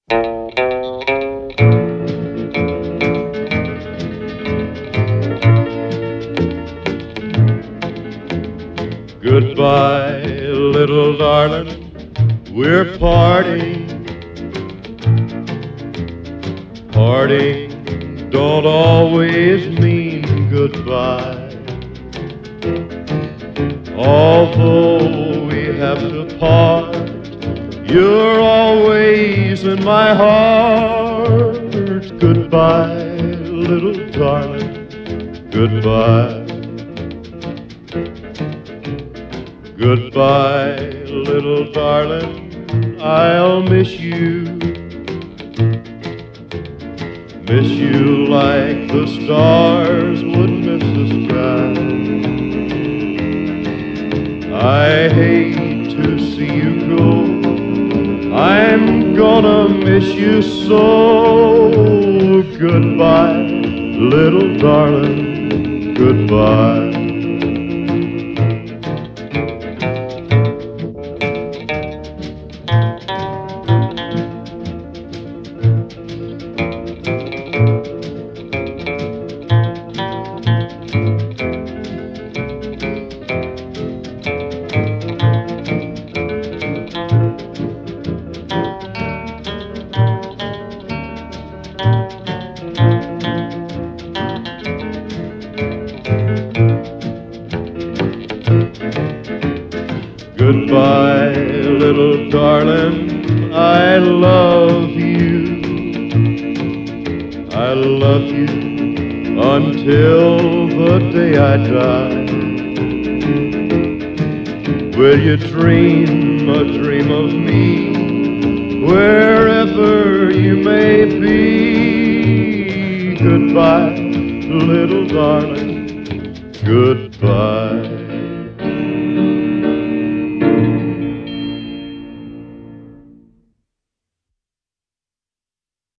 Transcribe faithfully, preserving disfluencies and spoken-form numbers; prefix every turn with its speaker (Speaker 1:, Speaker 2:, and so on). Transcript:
Speaker 1: Goodbye, little darling, we're parting. Parting don't always mean goodbye. Although we have to part, you're always in my heart. Goodbye, little darling, goodbye. Goodbye, little darling, I'll miss you. Miss you like the stars would miss the sky. I hate to see you go, I'm gonna miss you so. Goodbye, little darling, goodbye. Goodbye, little darling, I love you. I love you until the day I die. Will you dream a dream of me wherever you may be? Goodbye, little darling, goodbye.